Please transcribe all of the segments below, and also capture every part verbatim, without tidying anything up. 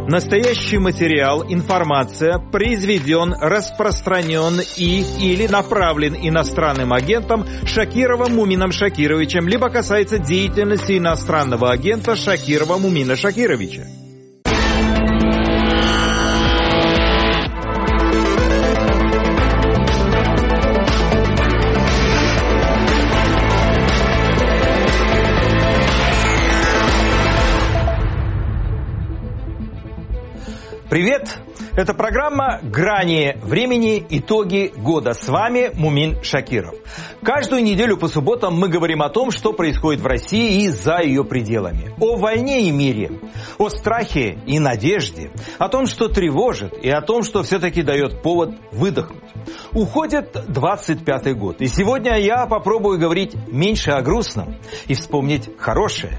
Настоящий материал, информация произведен, распространен и или направлен иностранным агентом Шакировым Мумином Шакировичем, либо касается деятельности иностранного агента Шакирова Мумина Шакировича. Привет! Это программа «Грани времени. Итоги года». С вами Мумин Шакиров. Каждую неделю по субботам мы говорим о том, что происходит в России и за ее пределами. О войне и мире, о страхе и надежде, о том, что тревожит, и о том, что все-таки дает повод выдохнуть. Уходит двадцать пятый год, и сегодня я попробую говорить меньше о грустном и вспомнить хорошее.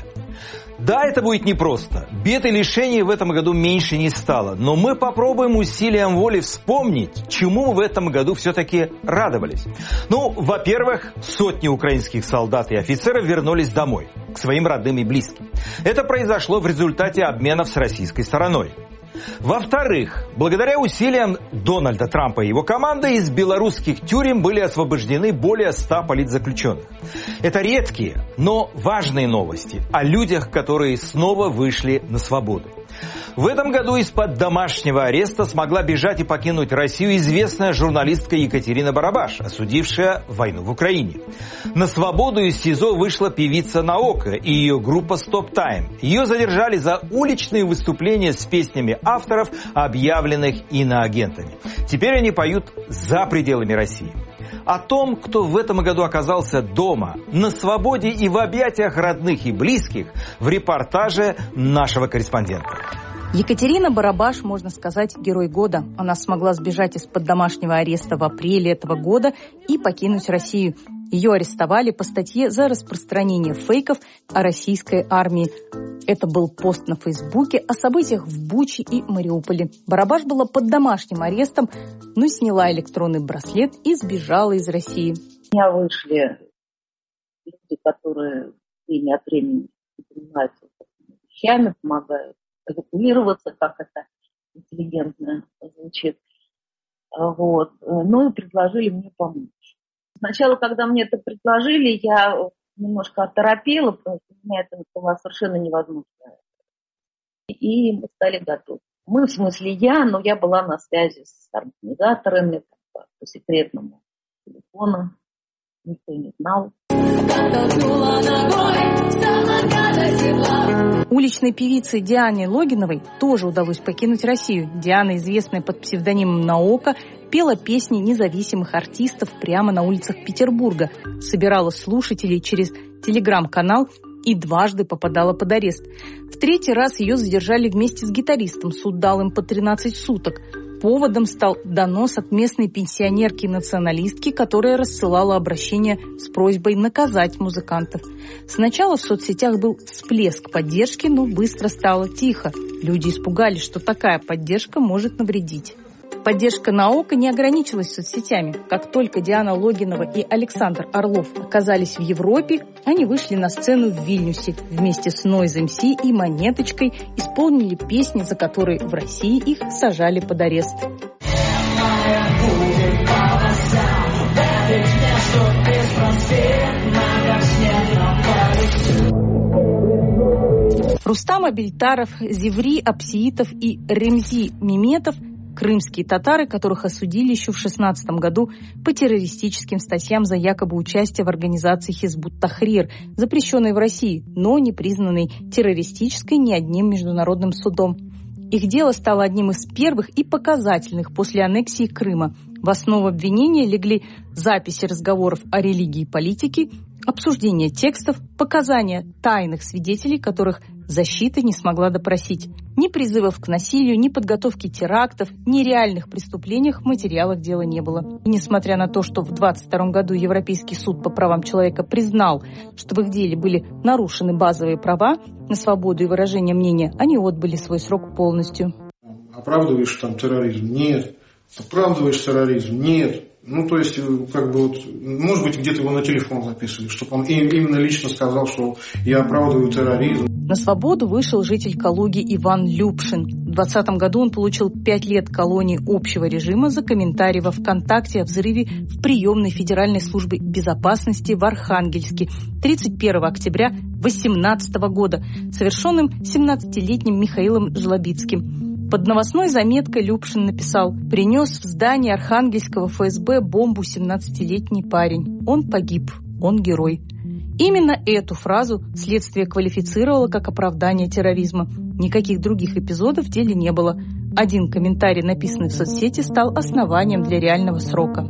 Да, это будет непросто. Бед и лишений в этом году меньше не стало. Но мы попробуем усилием воли вспомнить, чему в этом году все-таки радовались. Ну, во-первых, сотни украинских солдат и офицеров вернулись домой, к своим родным и близким. Это произошло в результате обменов с российской стороной. Во-вторых, благодаря усилиям Дональда Трампа и его команды из белорусских тюрем были освобождены более ста политзаключенных. Это редкие, но важные новости о людях, которые снова вышли на свободу. В этом году из-под домашнего ареста смогла бежать и покинуть Россию известная журналистка Екатерина Барабаш, осудившая войну в Украине. На свободу из СИЗО вышла певица Наока и ее группа Stop Time. Ее задержали за уличные выступления с песнями авторов, объявленных иноагентами. Теперь они поют за пределами России. О том, кто в этом году оказался дома, на свободе и в объятиях родных и близких, в репортаже нашего корреспондента. Екатерина Барабаш, можно сказать, герой года. Она смогла сбежать из-под домашнего ареста в апреле этого года и покинуть Россию. Ее арестовали по статье за распространение фейков о российской армии. Это был пост на Фейсбуке о событиях в Буче и Мариуполе. Барабаш была под домашним арестом, но сняла электронный браслет и сбежала из России. У меня вышли люди, которые время от времени занимаются вещами, помогают эвакуироваться, как это интеллигентно звучит. Вот. Ну и предложили мне помочь. Сначала, когда мне это предложили, я немножко оторопела, потому что у меня это было совершенно невозможно. И мы стали готовы. Мы, в смысле я, но я была на связи с организаторами по, по секретному телефону. Никто не знал. Уличной певице Диане Логиновой тоже удалось покинуть Россию. Диана, известная под псевдонимом Наока, пела песни независимых артистов прямо на улицах Петербурга, собирала слушателей через телеграм-канал и дважды попадала под арест. В третий раз ее задержали вместе с гитаристом. Суд дал им по тринадцать суток. Поводом стал донос от местной пенсионерки-националистки, которая рассылала обращение с просьбой наказать музыкантов. Сначала в соцсетях был всплеск поддержки, но быстро стало тихо. Люди испугались, что такая поддержка может навредить. Поддержка Наока не ограничилась соцсетями. Как только Диана Логинова и Александр Орлов оказались в Европе, они вышли на сцену в Вильнюсе. Вместе с Noise эм си и Монеточкой исполнили песни, за которые в России их сажали под арест. Рустам Абельтаров, Зеври Апсиитов и Ремзи Меметов – крымские татары, которых осудили еще в шестнадцатом году по террористическим статьям за якобы участие в организации Хизбут-Тахрир, запрещенной в России, но не признанной террористической ни одним международным судом. Их дело стало одним из первых и показательных после аннексии Крыма. В основу обвинения легли записи разговоров о религии и политике, обсуждение текстов, показания тайных свидетелей, которых защита не смогла допросить. Ни призывов к насилию, ни подготовки терактов, ни реальных преступлениях в материалах дела не было. И несмотря на то, что в двадцать втором году Европейский суд по правам человека признал, что в их деле были нарушены базовые права на свободу и выражение мнения, они отбыли свой срок полностью. Оправдываешь там терроризм? Нет. Оправдываешь терроризм? Нет. Ну, то есть, как бы вот, может быть, где-то его на телефон записывали, чтобы он именно лично сказал, что я оправдываю терроризм. На свободу вышел житель Калуги Иван Любшин. В двадцатом году он получил пять лет колонии общего режима за комментарий во ВКонтакте о взрыве в приемной Федеральной службы безопасности в Архангельске тридцать первого октября две тысячи восемнадцатого года, совершенным семнадцатилетним Михаилом Жлобицким. Под новостной заметкой Любшин написал: «Принес в здание Архангельского эф эс бэ бомбу семнадцатилетний парень. Он погиб. Он герой». Именно эту фразу следствие квалифицировало как оправдание терроризма. Никаких других эпизодов в деле не было. Один комментарий, написанный в соцсети, стал основанием для реального срока.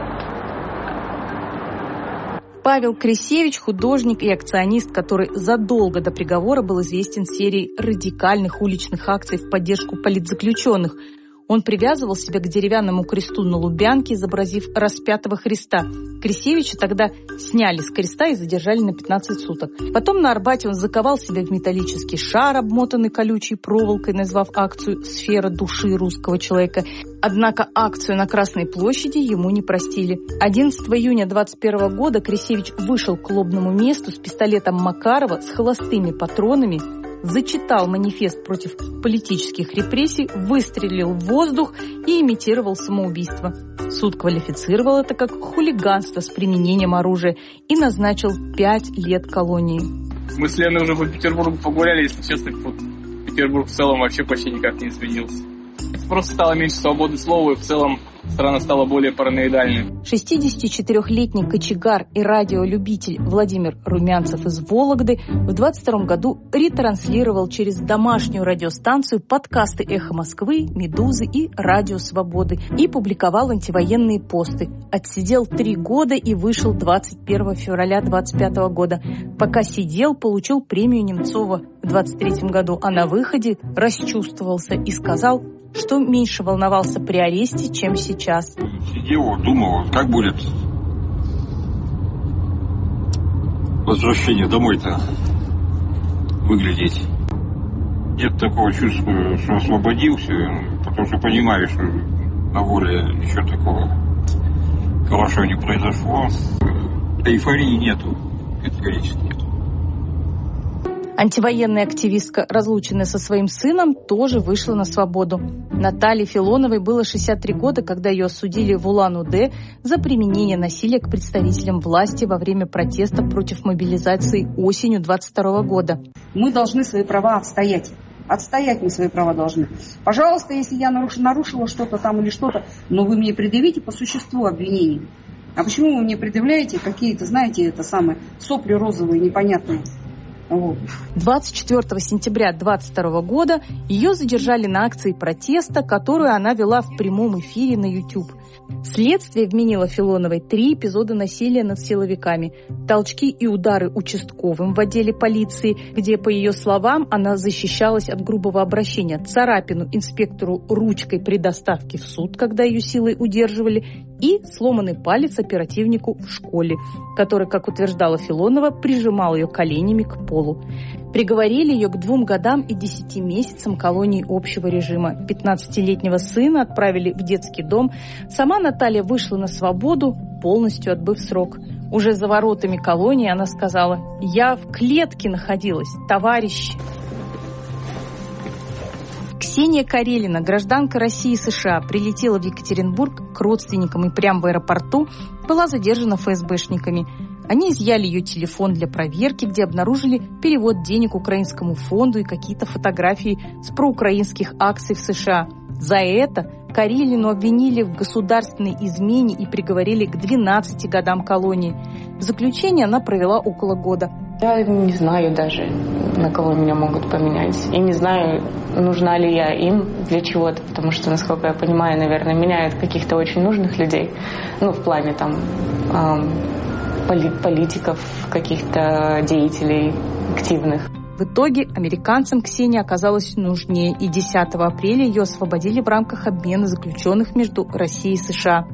Павел Крисевич – художник и акционист, который задолго до приговора был известен серией радикальных уличных акций в поддержку политзаключенных. Он привязывал себя к деревянному кресту на Лубянке, изобразив распятого Христа. Крисевича тогда сняли с креста и задержали на пятнадцать суток. Потом на Арбате он заковал себя в металлический шар, обмотанный колючей проволокой, назвав акцию «Сфера души русского человека». Однако акцию на Красной площади ему не простили. одиннадцатого июня двадцать первого года Крисевич вышел к лобному месту с пистолетом Макарова с холостыми патронами, зачитал манифест против политических репрессий, выстрелил в воздух и имитировал самоубийство. Суд квалифицировал это как хулиганство с применением оружия и назначил пять лет колонии. Мы с Леной уже по Петербургу погуляли, если честно, вот Петербург в целом вообще почти никак не изменился. Просто стало меньше свободы слова, и в целом страна стала более параноидальной. шестидесятичетырёхлетний кочегар и радиолюбитель Владимир Румянцев из Вологды в двадцать втором году ретранслировал через домашнюю радиостанцию подкасты «Эхо Москвы», «Медузы» и «Радио Свободы» и публиковал антивоенные посты. Отсидел три года и вышел двадцать первого февраля двадцать пятого года. Пока сидел, получил премию Немцова в двадцать третьем году, а на выходе расчувствовался и сказал, что меньше волновался при аресте, чем сейчас. Сидел, думал, как будет возвращение домой-то выглядеть. Нет такого чувства, что освободился, потому что понимаешь, что на воле ничего такого хорошего не произошло. Эйфории нету, категорически нету. Антивоенная активистка, разлученная со своим сыном, тоже вышла на свободу. Наталье Филоновой было шестьдесят три года, когда ее осудили в Улан-Удэ за применение насилия к представителям власти во время протеста против мобилизации осенью двадцать второго года. Мы должны свои права отстоять. Отстоять мы свои права должны. Пожалуйста, если я наруш... нарушила что-то там или что-то, но вы мне предъявите по существу обвинений. А почему вы мне предъявляете какие-то, знаете, это самые сопли розовые, непонятные? двадцать четвёртого сентября двадцать второго года ее задержали на акции протеста, которую она вела в прямом эфире на YouTube. Следствие вменило Филоновой три эпизода насилия над силовиками, толчки и удары участковым в отделе полиции, где, по ее словам, она защищалась от грубого обращения, царапину инспектору ручкой при доставке в суд, когда ее силой удерживали, и сломанный палец оперативнику в школе, который, как утверждала Филонова, прижимал ее коленями к полу. Приговорили ее к двум годам и десяти месяцам колонии общего режима. пятнадцатилетнего сына отправили в детский дом. Сама Наталья вышла на свободу, полностью отбыв срок. Уже за воротами колонии она сказала: «Я в клетке находилась, товарищи». Ксения Карелина, гражданка России и США, прилетела в Екатеринбург к родственникам и прямо в аэропорту была задержана эф эс бэшниками. Они изъяли ее телефон для проверки, где обнаружили перевод денег украинскому фонду и какие-то фотографии с проукраинских акций в США. За это Карелину обвинили в государственной измене и приговорили к двенадцати годам колонии. В заключении она провела около года. Я не знаю даже, на кого меня могут поменять. Я не знаю, нужна ли я им для чего-то, потому что, насколько я понимаю, наверное, меняют каких-то очень нужных людей. Ну, в плане там эм, поли- политиков, каких-то деятелей активных. В итоге американцам Ксения оказалась нужнее, и десятого апреля ее освободили в рамках обмена заключенных между Россией и США.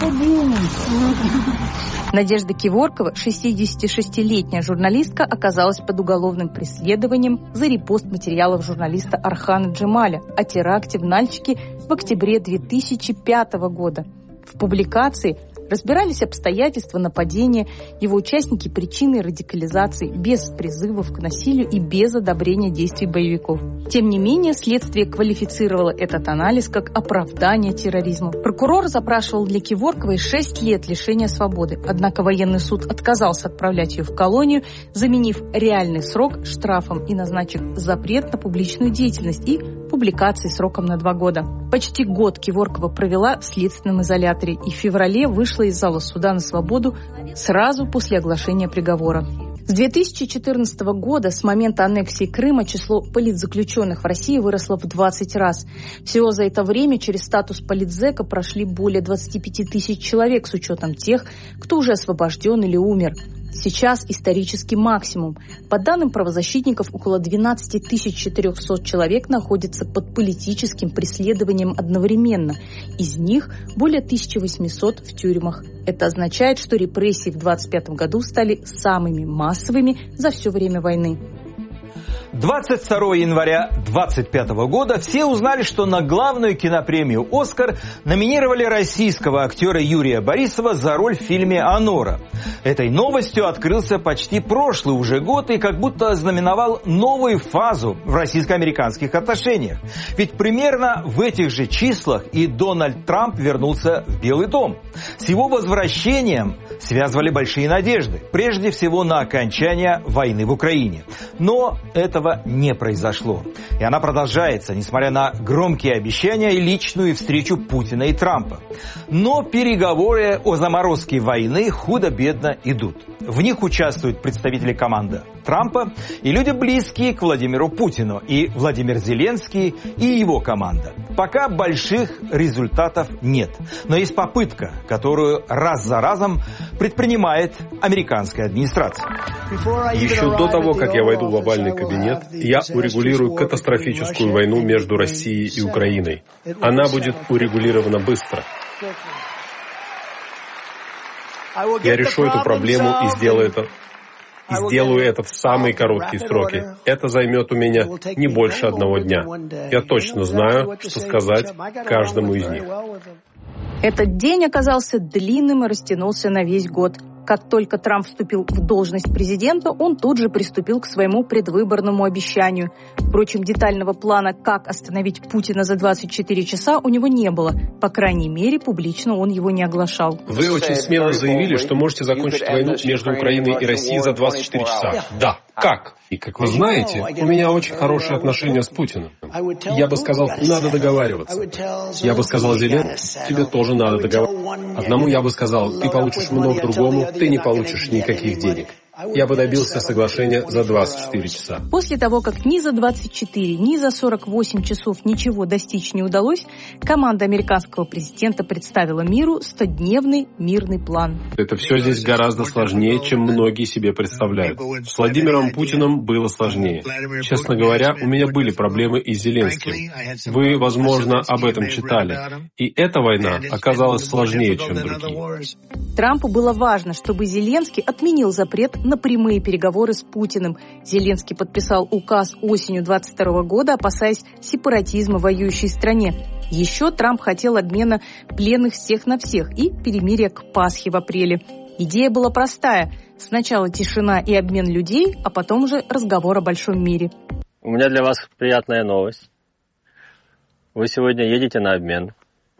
Надежда Киворкова, шестидесятишестилетняя журналистка, оказалась под уголовным преследованием за репост материалов журналиста Архана Джемаля о теракте в Нальчике в октябре две тысячи пятого года. В публикации Разбирались обстоятельства нападения, его участники, причины радикализации, без призывов к насилию и без одобрения действий боевиков. Тем не менее, следствие квалифицировало этот анализ как оправдание терроризма. Прокурор запрашивал для Кеворковой шесть лет лишения свободы, однако военный суд отказался отправлять ее в колонию, заменив реальный срок штрафом и назначив запрет на публичную деятельность и публикации сроком на два года. Почти год Кеворкова провела в следственном изоляторе и в феврале вышла из зала суда на свободу сразу после оглашения приговора. С две тысячи четырнадцатого года, с момента аннексии Крыма, число политзаключенных в России выросло в двадцать раз. Всего за это время через статус политзека прошли более двадцати пяти тысяч человек с учетом тех, кто уже освобожден или умер. Сейчас исторический максимум. По данным правозащитников, около двенадцать тысяч четыреста человек находятся под политическим преследованием одновременно. Из них более тысяча восемьсот в тюрьмах. Это означает, что репрессии в двадцать пятом году стали самыми массовыми за все время войны. двадцать второго января двадцать пятого года все узнали, что на главную кинопремию «Оскар» номинировали российского актера Юрия Борисова за роль в фильме «Анора». Этой новостью открылся почти прошлый уже год и как будто ознаменовал новую фазу в российско-американских отношениях. Ведь примерно в этих же числах и Дональд Трамп вернулся в Белый дом. С его возвращением связывали большие надежды, прежде всего на окончание войны в Украине. Но этого не произошло. И она продолжается, несмотря на громкие обещания и личную встречу Путина и Трампа. Но переговоры о заморозке войны худо-бедно идут. В них участвуют представители команды Трампа и люди, близкие к Владимиру Путину, и Владимир Зеленский, и его команда. Пока больших результатов нет. Но есть попытка, которую раз за разом предпринимает американская администрация. Еще до того, как я войду в овальный кабинет, я урегулирую катастрофическую войну между Россией и Украиной. Она будет урегулирована быстро. Я решу эту проблему и сделаю это, и сделаю это в самые короткие сроки. Это займет у меня не больше одного дня. Я точно знаю, что сказать каждому из них. Этот день оказался длинным и растянулся на весь год. Как только Трамп вступил в должность президента, он тут же приступил к своему предвыборному обещанию. Впрочем, детального плана, как остановить Путина за двадцать четыре часа, у него не было. По крайней мере, публично он его не оглашал. Вы очень смело заявили, что можете закончить войну между Украиной и Россией за двадцать четыре часа. Да. Как? И как вы знаете, у меня очень хорошие отношения с Путиным. Я бы сказал, надо договариваться. Я бы сказал Зеленскому, тебе тоже надо договариваться. Одному я бы сказал, ты получишь много, другому ты не получишь никаких денег. Я бы добился соглашения за двадцать четыре часа. После того, как ни за двадцать четыре, ни за сорок восемь часов ничего достичь не удалось, команда американского президента представила миру стодневный мирный план. Это все здесь гораздо сложнее, чем многие себе представляют. С Владимиром Путиным было сложнее. Честно говоря, у меня были проблемы и с Зеленским. Вы, возможно, об этом читали. И эта война оказалась сложнее, чем другие. Трампу было важно, чтобы Зеленский отменил запрет на прямые переговоры с Путиным. Зеленский подписал указ осенью двадцать второго года, опасаясь сепаратизма в воюющей стране. Еще Трамп хотел обмена пленных всех на всех и перемирия к Пасхе в апреле. Идея была простая. Сначала тишина и обмен людей, а потом уже разговор о большом мире. У меня для вас приятная новость. Вы сегодня едете на обмен.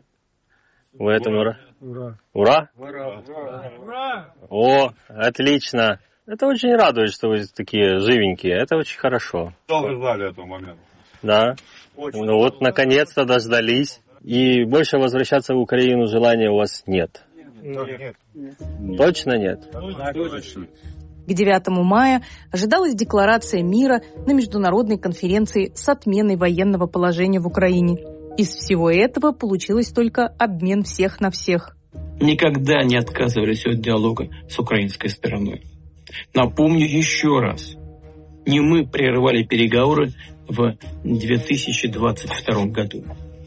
Вы этому ура? Ура! Ура? Ура! Ура! О, отлично! Это очень радует, что вы такие живенькие. Это очень хорошо. Долго ждали этого момента. Да. Очень ну вот, наконец-то дождались. И больше возвращаться в Украину желания у вас нет. Нет. Точно нет? Точно. К девятому мая ожидалась декларация мира на международной конференции с отменой военного положения в Украине. Из всего этого получилось только обмен всех на всех. Никогда не отказывались от диалога с украинской стороной. Напомню еще раз, не мы прерывали переговоры в две тысячи двадцать втором году.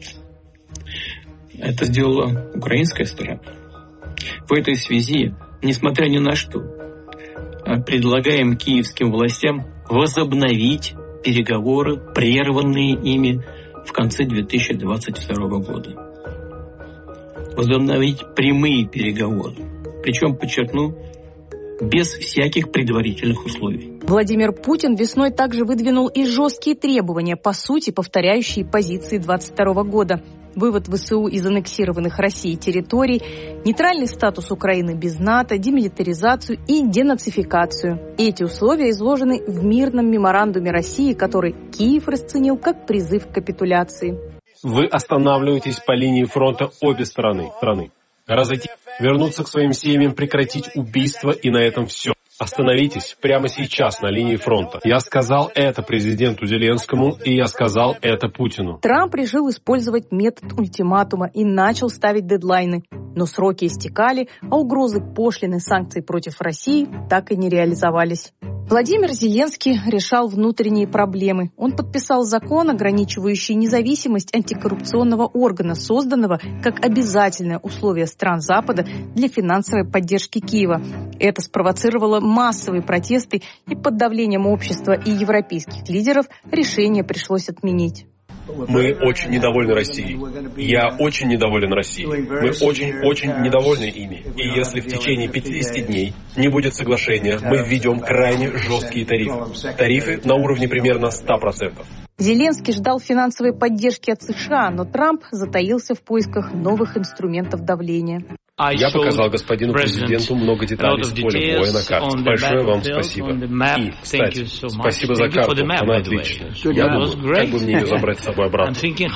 Это сделала украинская сторона. В этой связи, несмотря ни на что, предлагаем киевским властям возобновить переговоры, прерванные ими в конце две тысячи двадцать второго года. возобновить прямые переговоры. Причем, подчеркну, без всяких предварительных условий. Владимир Путин весной также выдвинул и жесткие требования, по сути, повторяющие позиции двадцать второго года. Вывод ВСУ из аннексированных Россией территорий, нейтральный статус Украины без НАТО, демилитаризацию и денацификацию. Эти условия изложены в мирном меморандуме России, который Киев расценил как призыв к капитуляции. Вы останавливаетесь по линии фронта обе стороны страны. Разойти, вернуться к своим семьям, прекратить убийство, и на этом все. Остановитесь прямо сейчас на линии фронта. Я сказал это президенту Зеленскому, и я сказал это Путину. Трамп решил использовать метод ультиматума и начал ставить дедлайны. Но сроки истекали, а угрозы пошлины санкций против России так и не реализовались. Владимир Зеленский решал внутренние проблемы. Он подписал закон, ограничивающий независимость антикоррупционного органа, созданного как обязательное условие стран Запада для финансовой поддержки Киева. Это спровоцировало массовые протесты, и под давлением общества и европейских лидеров решение пришлось отменить. Мы очень недовольны Россией. Я очень недоволен Россией. Мы очень-очень недовольны ими. И если в течение пятидесяти дней не будет соглашения, мы введем крайне жесткие тарифы. Тарифы на уровне примерно ста процентов. Зеленский ждал финансовой поддержки от США, но Трамп затаился в поисках новых инструментов давления. Я показал господину президенту много деталей с поля боя на карте. Большое вам спасибо. И, кстати, спасибо за карту, она отличная. Я думаю, как бы мне ее забрать с собой обратно.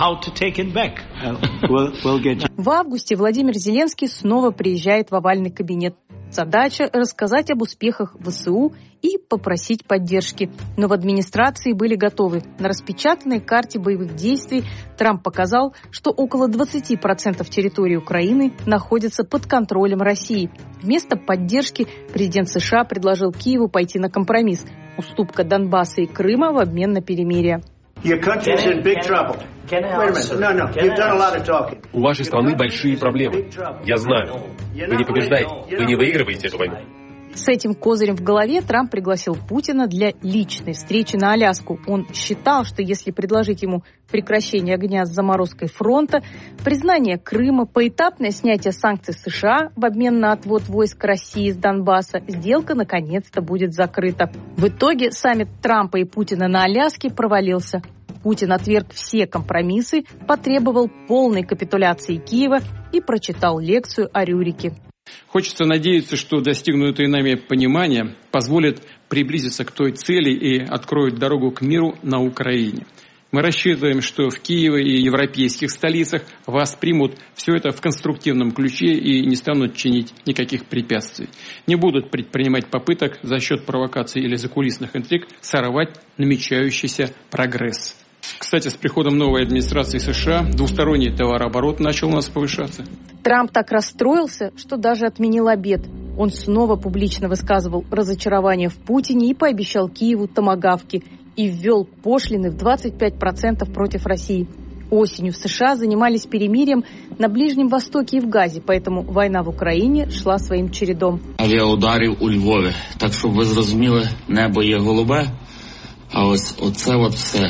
В августе Владимир Зеленский снова приезжает в овальный кабинет. Задача – рассказать об успехах ВСУ и попросить поддержки. Но в администрации были готовы. На распечатанной карте боевых действий Трамп показал, что около двадцати процентов территории Украины находится под контролем России. Вместо поддержки президент США предложил Киеву пойти на компромисс – уступка Донбасса и Крыма в обмен на перемирие. У вашей страны большие проблемы. Я знаю. Вы не побеждаете, вы не выигрываете эту войну. С этим козырем в голове Трамп пригласил Путина для личной встречи на Аляску. Он считал, что если предложить ему прекращение огня с заморозкой фронта, признание Крыма, поэтапное снятие санкций США в обмен на отвод войск России из Донбасса, сделка наконец-то будет закрыта. В итоге саммит Трампа и Путина на Аляске провалился. Путин отверг все компромиссы, потребовал полной капитуляции Киева и прочитал лекцию о Рюрике. Хочется надеяться, что достигнутое нами понимание позволит приблизиться к той цели и откроет дорогу к миру на Украине. Мы рассчитываем, что в Киеве и европейских столицах воспримут все это в конструктивном ключе и не станут чинить никаких препятствий. Не будут предпринимать попыток за счет провокаций или закулисных интриг сорвать намечающийся прогресс. Кстати, с приходом новой администрации США двусторонний товарооборот начал у нас повышаться. Трамп так расстроился, что даже отменил обед. Он снова публично высказывал разочарование в Путине и пообещал Киеву томагавки и ввел пошлины в двадцать пять процентов против России. Осенью в США занимались перемирием на Ближнем Востоке и в Газе, поэтому война в Україні шла своїм чередом. Авіаударів у Львові. Так, щоб ви зрозуміли, небо є голубе, а ось оце от все.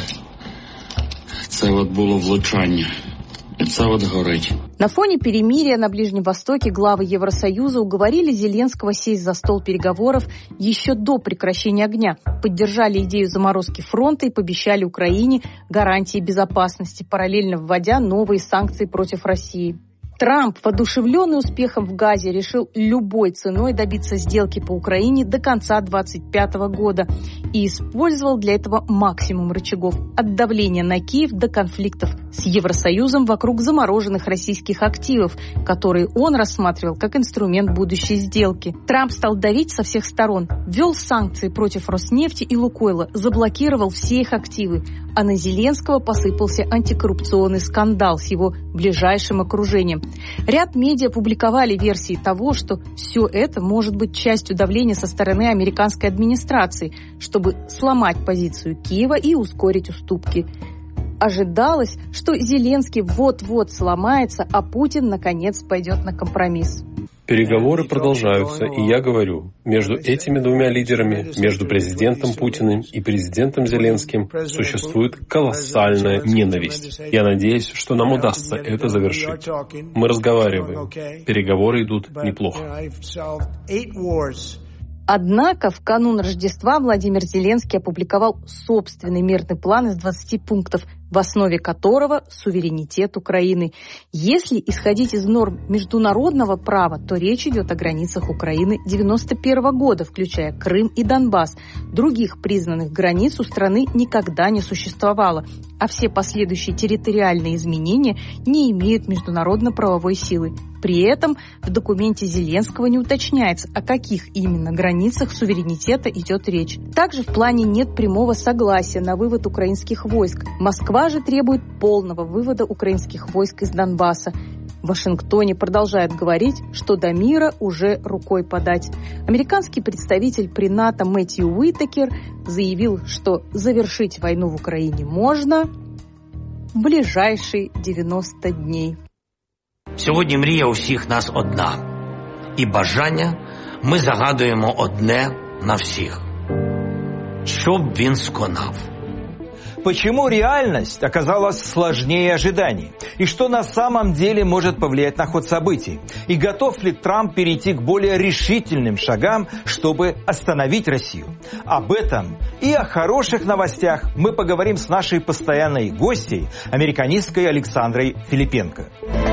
Це от було влучання. І це от горить. На фоне перемирия на Ближнем Востоке главы Евросоюза уговорили Зеленского сесть за стол переговоров еще до прекращения огня, поддержали идею заморозки фронта и пообещали Украине гарантии безопасности, параллельно вводя новые санкции против России. Трамп, воодушевленный успехом в Газе, решил любой ценой добиться сделки по Украине до конца двадцать пятого года и использовал для этого максимум рычагов – от давления на Киев до конфликтов с Евросоюзом вокруг замороженных российских активов, которые он рассматривал как инструмент будущей сделки. Трамп стал давить со всех сторон, ввел санкции против Роснефти и Лукойла, заблокировал все их активы, а на Зеленского посыпался антикоррупционный скандал с его ближайшим окружением. Ряд медиа публиковали версии того, что все это может быть частью давления со стороны американской администрации, чтобы сломать позицию Киева и ускорить уступки. Ожидалось, что Зеленский вот-вот сломается, а Путин, наконец, пойдет на компромисс. Переговоры продолжаются, и я говорю, между этими двумя лидерами, между президентом Путиным и президентом Зеленским, существует колоссальная ненависть. Я надеюсь, что нам удастся это завершить. Мы разговариваем. Переговоры идут неплохо. Однако в канун Рождества Владимир Зеленский опубликовал собственный мирный план из двадцати пунктов, в основе которого суверенитет Украины. Если исходить из норм международного права, то речь идет о границах Украины девяносто первого года, включая Крым и Донбасс. Других признанных границ у страны никогда не существовало, а все последующие территориальные изменения не имеют международно-правовой силы. При этом в документе Зеленского не уточняется, о каких именно границах суверенитета идет речь. Также в плане нет прямого согласия на вывод украинских войск. Москва же требует полного вывода украинских войск из Донбасса. В Вашингтоне продолжают говорить, что до мира уже рукой подать. Американский представитель при НАТО Мэтью Уитакер заявил, что завершить войну в Украине можно в ближайшие дев'яносто днів. Сьогодні мрія у всіх нас одна. І бажання ми загадуємо одне на всіх. Щоб він сконав. Почему реальность оказалась сложнее ожиданий? И что на самом деле может повлиять на ход событий? И готов ли Трамп перейти к более решительным шагам, чтобы остановить Россию? Об этом и о хороших новостях мы поговорим с нашей постоянной гостьей, американисткой Александрой Филипенко.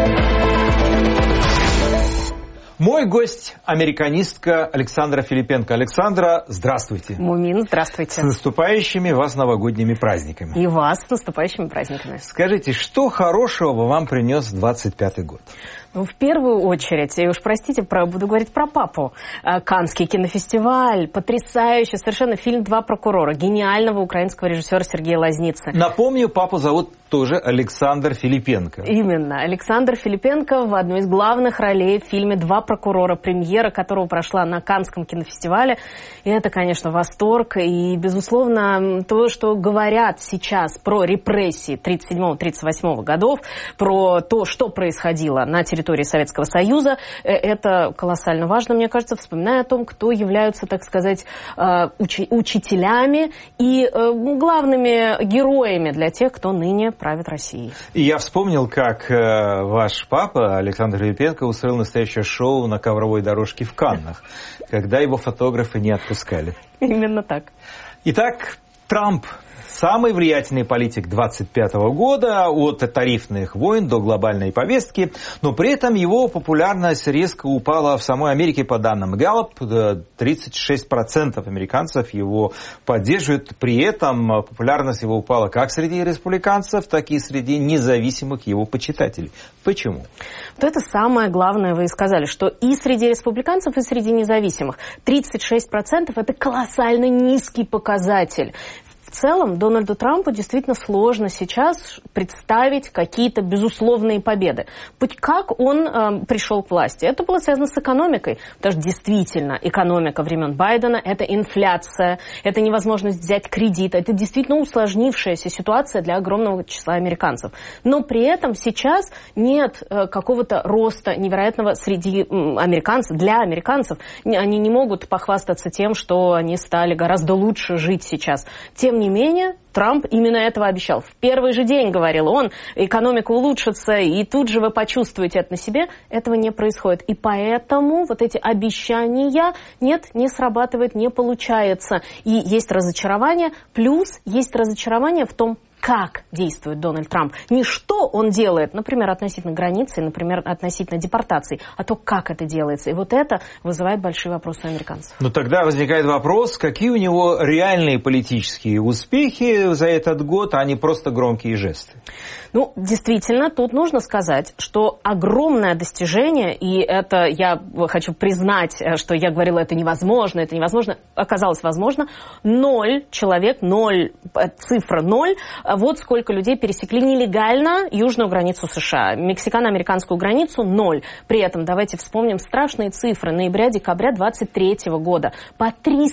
Мой гость – американистка Александра Филипенко. Александра, здравствуйте. Мумин, здравствуйте. С наступающими вас новогодними праздниками. И вас с наступающими праздниками. Скажите, что хорошего вам принес двадцать пятый год? Ну, в первую очередь, и уж простите, про, буду говорить про папу. Каннский кинофестиваль, потрясающий совершенно фильм «Два прокурора» гениального украинского режиссера Сергея Лазницы. Напомню, папу зовут тоже Александр Филипенко. Именно. Александр Филипенко в одной из главных ролей в фильме «Два прокурора», премьера которого прошла на Каннском кинофестивале. И это, конечно, восторг. И, безусловно, то, что говорят сейчас про репрессии тридцать седьмого тридцать восьмого годов, про то, что происходило на территории территории Советского Союза. Это колоссально важно, мне кажется, вспоминая о том, кто являются, так сказать, уч- учителями и главными героями для тех, кто ныне правит Россией. И я вспомнил, как ваш папа Александр Филипенко устроил настоящее шоу на ковровой дорожке в Каннах, когда его фотографы не отпускали. Именно так. Итак, Трамп. Самый влиятельный политик двадцать пятого года, от тарифных войн до глобальной повестки, но при этом его популярность резко упала в самой Америке, по данным Gallup. тридцать шесть процентов американцев его поддерживают. При этом популярность его упала как среди республиканцев, так и среди независимых его почитателей. Почему? Вот это самое главное вы и сказали, что и среди республиканцев, и среди независимых тридцать шесть процентов это колоссально низкий показатель. В целом, Дональду Трампу действительно сложно сейчас представить какие-то безусловные победы. Как он э, пришел к власти? Это было связано с экономикой, потому что действительно экономика времен Байдена – это инфляция, это невозможность взять кредит, это действительно усложнившаяся ситуация для огромного числа американцев. Но при этом сейчас нет э, какого-то роста невероятного среди э, американцев, для американцев. Они не могут похвастаться тем, что они стали гораздо лучше жить сейчас. Тем не менее, Трамп именно этого обещал. В первый же день, говорил он, экономика улучшится, и тут же вы почувствуете это на себе. Этого не происходит. И поэтому вот эти обещания, нет, не срабатывает, не получается. И есть разочарование, плюс есть разочарование в том, как действует Дональд Трамп. Не что он делает, например, относительно границы, например, относительно депортаций, а то, как это делается. И вот это вызывает большие вопросы у американцев. Но тогда возникает вопрос, какие у него реальные политические успехи за этот год, а не просто громкие жесты? Ну, действительно, тут нужно сказать, что огромное достижение, и это я хочу признать, что я говорила, это невозможно, это невозможно, оказалось возможно, ноль человек, ноль, цифра ноль, вот сколько людей пересекли нелегально южную границу США, мексикано-американскую границу ноль. При этом давайте вспомним страшные цифры ноября-декабря двадцать третьего года. По триста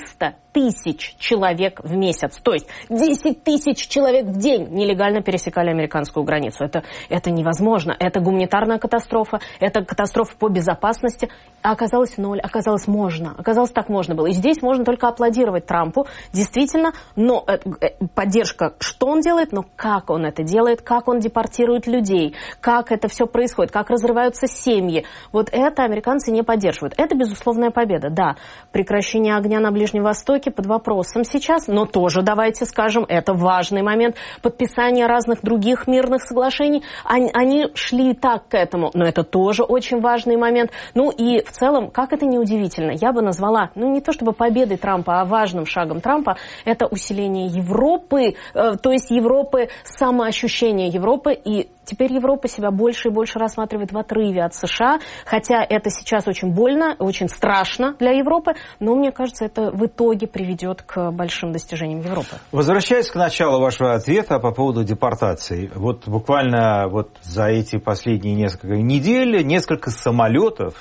тысяч человек в месяц. То есть десять тысяч человек в день нелегально пересекали американскую границу. Это, это невозможно. Это гуманитарная катастрофа, это катастрофа по безопасности. А оказалось ноль, оказалось можно. Оказалось, так можно было. И здесь можно только аплодировать Трампу. Действительно, но э, поддержка, что он делает, но как он это делает, как он депортирует людей, как это все происходит, как разрываются семьи. Вот это американцы не поддерживают. Это безусловная победа, да. Прекращение огня на Ближнем Востоке под вопросом сейчас, но тоже, давайте скажем, это важный момент. Подписание разных других мирных соглашений, они, они шли так к этому, но это тоже очень важный момент. Ну и в целом, как это не удивительно, я бы назвала, ну не то чтобы победой Трампа, а важным шагом Трампа, это усиление Европы, э, то есть Европы, самоощущение Европы, и теперь Европа себя больше и больше рассматривает в отрыве от США, хотя это сейчас очень больно, очень страшно для Европы, но мне кажется, это в итоге приведет к большим достижениям Европы. Возвращаясь к началу вашего ответа по поводу депортации, вот буквально вот за эти последние несколько недель несколько самолетов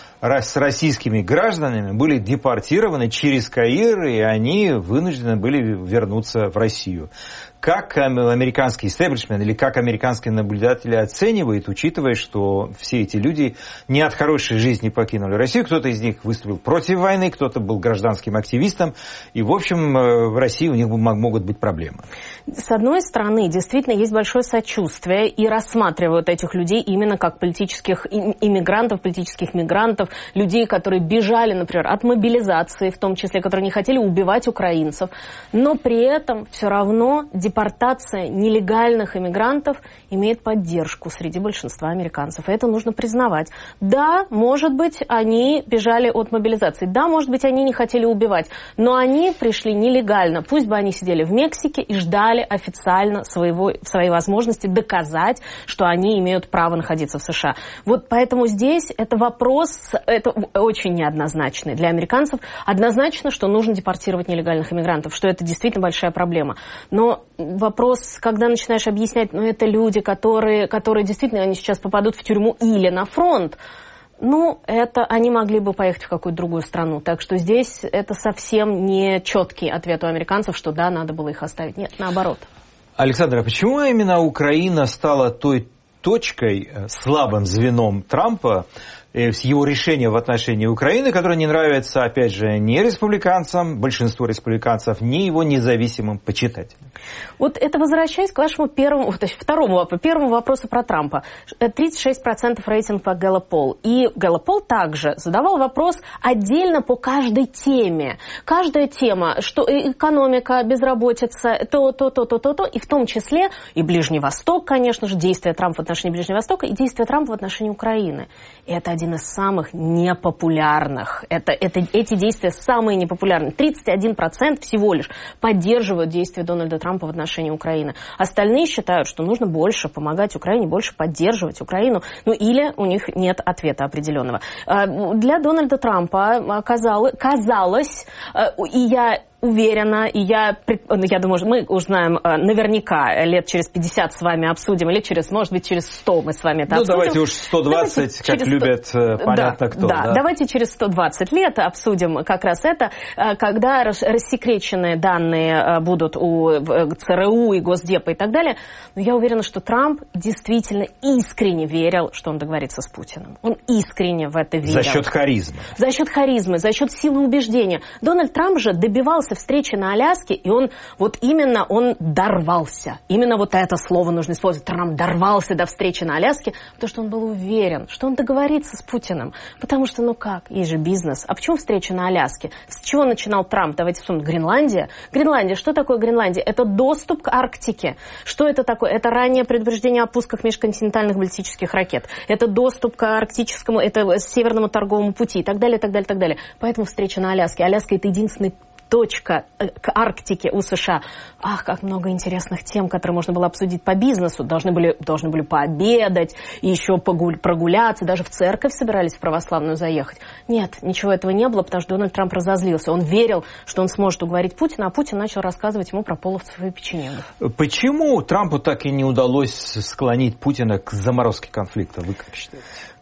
с российскими гражданами были депортированы через Каир, и они вынуждены были вернуться в Россию. Как американский истеблишмент или как американские наблюдатели оценивают, учитывая, что все эти люди не от хорошей жизни покинули Россию, кто-то из них выступил против войны, кто-то был гражданским активистом, и, в общем, в России у них могут быть проблемы. С одной стороны, действительно есть большое сочувствие, и рассматривают этих людей именно как политических иммигрантов, политических мигрантов, людей, которые бежали, например, от мобилизации, в том числе, которые не хотели убивать украинцев, но при этом все равно депортация нелегальных иммигрантов имеет поддержку среди большинства американцев. И это нужно признавать. Да, может быть, они бежали от мобилизации. Да, может быть, они не хотели убивать. Но они пришли нелегально. Пусть бы они сидели в Мексике и ждали официально своего, своей возможности доказать, что они имеют право находиться в США. Вот поэтому здесь это вопрос, это очень неоднозначный для американцев. Однозначно, что нужно депортировать нелегальных иммигрантов, что это действительно большая проблема. Но вопрос, когда начинаешь объяснять, ну, это люди, которые, которые действительно они сейчас попадут в тюрьму или на фронт, ну, это они могли бы поехать в какую-то другую страну. Так что здесь это совсем не четкий ответ у американцев, что да, надо было их оставить. Нет, наоборот. Александр, а почему именно Украина стала той точкой, слабым звеном Трампа, с его решением в отношении Украины, которое не нравится, опять же, ни республиканцам, большинству республиканцев, ни его независимым почитателям? Вот это возвращаясь к вашему первому, то есть второму вопросу, первому вопросу про Трампа. тридцать шесть процентов рейтинг по Gallup Poll. И Gallup Poll также задавал вопрос отдельно по каждой теме. Каждая тема, что экономика, безработица, то, то, то, то, то, то, и в том числе и Ближний Восток, конечно же, действия Трампа в отношении Ближнего Востока и действия Трампа в отношении Украины. И это один из самых непопулярных. Это, это, эти действия самые непопулярные. тридцать один процент всего лишь поддерживают действия Дональда Трампа в отношении Украины. Остальные считают, что нужно больше помогать Украине, больше поддерживать Украину. Ну или у них нет ответа определенного. Для Дональда Трампа оказалось, казалось, и я уверена, и я, я думаю, мы узнаем наверняка лет через пятьдесят с вами обсудим, или через, может быть, через сто мы с вами это ну, обсудим. Ну, давайте уж сто двадцать, как сто... любят, понятно, да, кто. Да, да, давайте через сто двадцать лет обсудим как раз это, когда рассекреченные данные будут у ЦРУ и Госдепа и так далее. Но я уверена, что Трамп действительно искренне верил, что он договорится с Путиным. Он искренне в это верил. За счет харизмы. За счет харизмы, за счет силы убеждения. Дональд Трамп же добивался встречи на Аляске, и он вот именно он дорвался. Именно вот это слово нужно использовать. Трамп дорвался до встречи на Аляске, потому что он был уверен, что он договорится с Путиным. Потому что, ну как, есть же бизнес. А почему встреча на Аляске? С чего начинал Трамп? Давайте вспомним. Гренландия. Гренландия. Что такое Гренландия? Это доступ к Арктике. Что это такое? Это раннее предупреждение о пусках межконтинентальных баллистических ракет. Это доступ к арктическому, это северному торговому пути и так далее, так далее, так далее. Поэтому встреча на Аляске. Аляска — это единственный точка к Арктике у США. Ах, как много интересных тем, которые можно было обсудить по бизнесу. Должны были, должны были пообедать, еще погуль, прогуляться, даже в церковь собирались в православную заехать. Нет, ничего этого не было, потому что Дональд Трамп разозлился. Он верил, что он сможет уговорить Путина, а Путин начал рассказывать ему про половцев и печенегов. Почему Трампу так и не удалось склонить Путина к заморозке конфликта? Вы как считаете?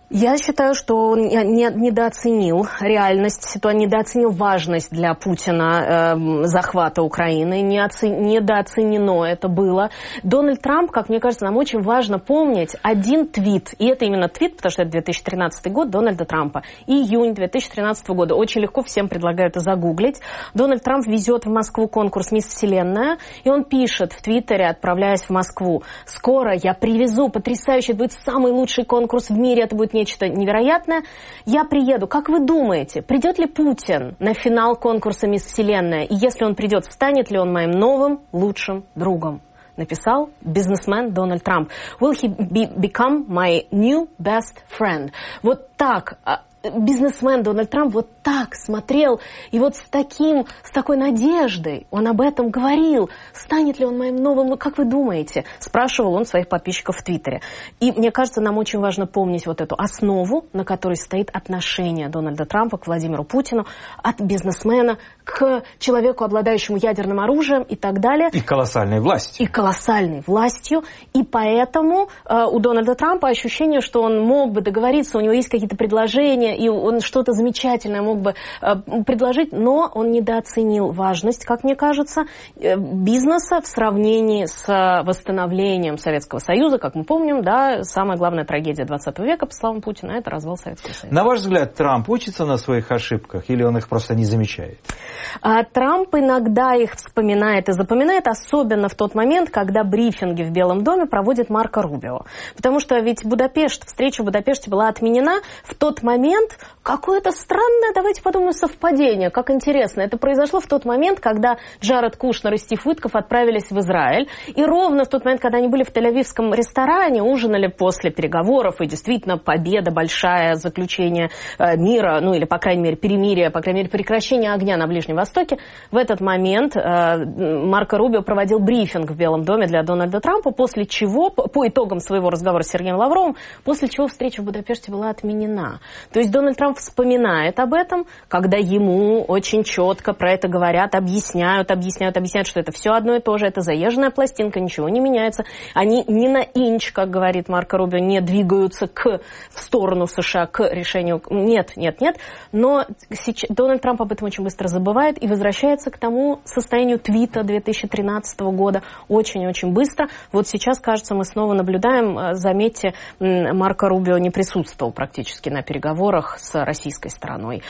Я считаю, что он не, недооценил реальность, недооценил важность для Путина э, захвата Украины, недооценено это было. Дональд Трамп, как мне кажется, нам очень важно помнить один твит, и это именно твит, потому что это две тысячи тринадцатый год Дональда Трампа, июнь две тысячи тринадцатого года, очень легко всем предлагаю это загуглить. Дональд Трамп везет в Москву конкурс «Мисс Вселенная», и он пишет в Твиттере, отправляясь в Москву: «Скоро я привезу, потрясающий, это будет самый лучший конкурс в мире, это будет нечто невероятное. Я приеду. Как вы думаете, придет ли Путин на финал конкурса «Мисс Вселенная»? И если он придет, станет ли он моим новым лучшим другом?» Написал бизнесмен Дональд Трамп. «Will he be, become my new best friend?» Вот так бизнесмен Дональд Трамп вот так смотрел, и вот с таким, с такой надеждой он об этом говорил. Станет ли он моим новым, как вы думаете? Спрашивал он своих подписчиков в Твиттере. И мне кажется, нам очень важно помнить вот эту основу, на которой стоит отношение Дональда Трампа к Владимиру Путину, от бизнесмена к человеку, обладающему ядерным оружием и так далее. И колоссальной властью. И колоссальной властью. И поэтому э, у Дональда Трампа ощущение, что он мог бы договориться, у него есть какие-то предложения, и он что-то замечательное мог бы э, предложить, но он недооценил важность, как мне кажется, э, бизнеса в сравнении с э, восстановлением Советского Союза. Как мы помним, да, самая главная трагедия двадцатого века, по словам Путина, это развал Советского Союза. На ваш взгляд, Трамп учится на своих ошибках или он их просто не замечает? А Трамп иногда их вспоминает и запоминает, особенно в тот момент, когда брифинги в Белом доме проводит Марко Рубио. Потому что ведь Будапешт, встреча в Будапеште была отменена в тот момент. Какое-то странное, давайте подумаем, совпадение, как интересно. Это произошло в тот момент, когда Джаред Кушнер и Стив Уиткоф отправились в Израиль. И ровно в тот момент, когда они были в Тель-Авивском ресторане, ужинали после переговоров, и действительно победа большая, заключение э, мира, ну или, по крайней мере, перемирие, по крайней мере, прекращение огня на Ближнем Востоке. В этот момент э, Марко Рубио проводил брифинг в Белом доме для Дональда Трампа, после чего, по итогам своего разговора с Сергеем Лавровым, после чего встреча в Будапеште была отменена. То есть Дональд Трамп вспоминает об этом, когда ему очень четко про это говорят, объясняют, объясняют, объясняют, что это все одно и то же, это заезженная пластинка, ничего не меняется. Они ни на инч, как говорит Марко Рубио, не двигаются к, в сторону США, к решению. Нет, нет, нет. Но сейчас Дональд Трамп об этом очень быстро забывает и возвращается к тому состоянию твита две тысячи тринадцатого года очень-очень быстро. Вот сейчас, кажется, мы снова наблюдаем, заметьте, Марко Рубио не присутствовал практически на переговорах с российской стороной.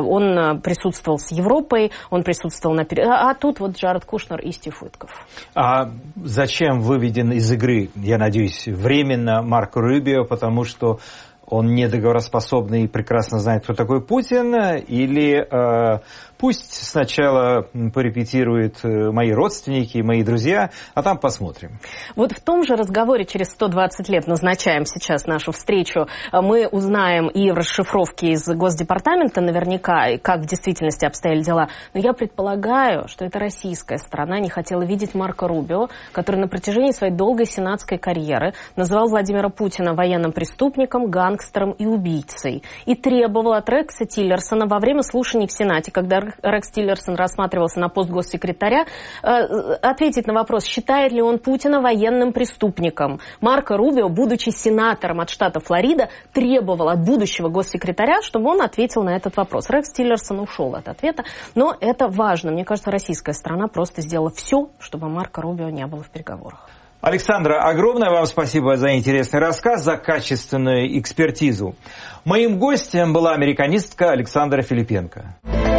Он присутствовал с Европой, он присутствовал на переговорах, а тут вот Джаред Кушнер и Стив Уиткоф. А зачем выведен из игры, я надеюсь, временно Марко Рубио, потому что он недоговороспособный и прекрасно знает, кто такой Путин, или э, пусть сначала порепетируют мои родственники, мои друзья, а там посмотрим. Вот в том же разговоре через сто двадцать лет, назначаем сейчас нашу встречу, мы узнаем и в расшифровке из Госдепартамента наверняка, как в действительности обстояли дела. Но я предполагаю, что это российская сторона не хотела видеть Марко Рубио, который на протяжении своей долгой сенатской карьеры называл Владимира Путина военным преступником, гангстером и убийцей. И требовал от Рекса Тиллерсона во время слушаний в Сенате, когда Рекс Тиллерсон рассматривался на пост госсекретаря, ответить на вопрос, считает ли он Путина военным преступником. Марко Рубио, будучи сенатором от штата Флорида, требовал от будущего госсекретаря, чтобы он ответил на этот вопрос. Рекс Тиллерсон ушел от ответа, но это важно. Мне кажется, российская сторона просто сделала все, чтобы Марко Рубио не было в переговорах. Александра, огромное вам спасибо за интересный рассказ, за качественную экспертизу. Моим гостем была американистка Александра Филипенко.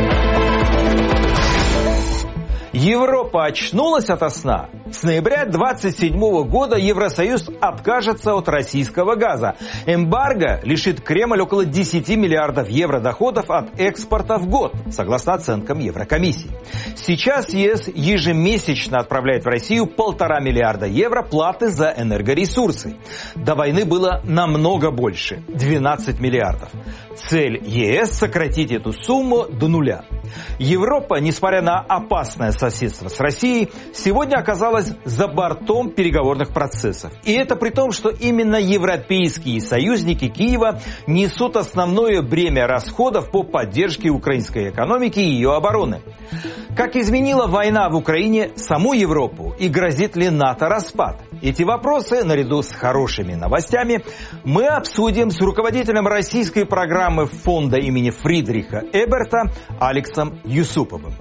Европа очнулась ото сна. С ноября двадцать седьмого года Евросоюз откажется от российского газа. Эмбарго лишит Кремль около десяти миллиардов евро доходов от экспорта в год, согласно оценкам Еврокомиссии. Сейчас ЕС ежемесячно отправляет в Россию полтора миллиарда евро платы за энергоресурсы. До войны было намного больше – двенадцать миллиардов. Цель ЕС – сократить эту сумму до нуля. Европа, несмотря на опасное соседство с Россией, сегодня оказалась за бортом переговорных процессов. И это при том, что именно европейские союзники Киева несут основное бремя расходов по поддержке украинской экономики и ее обороны. Как изменила война в Украине саму Европу и грозит ли НАТО распад? Эти вопросы, наряду с хорошими новостями, мы обсудим с руководителем российской программы фонда имени Фридриха Эберта Алексом Юсуповым.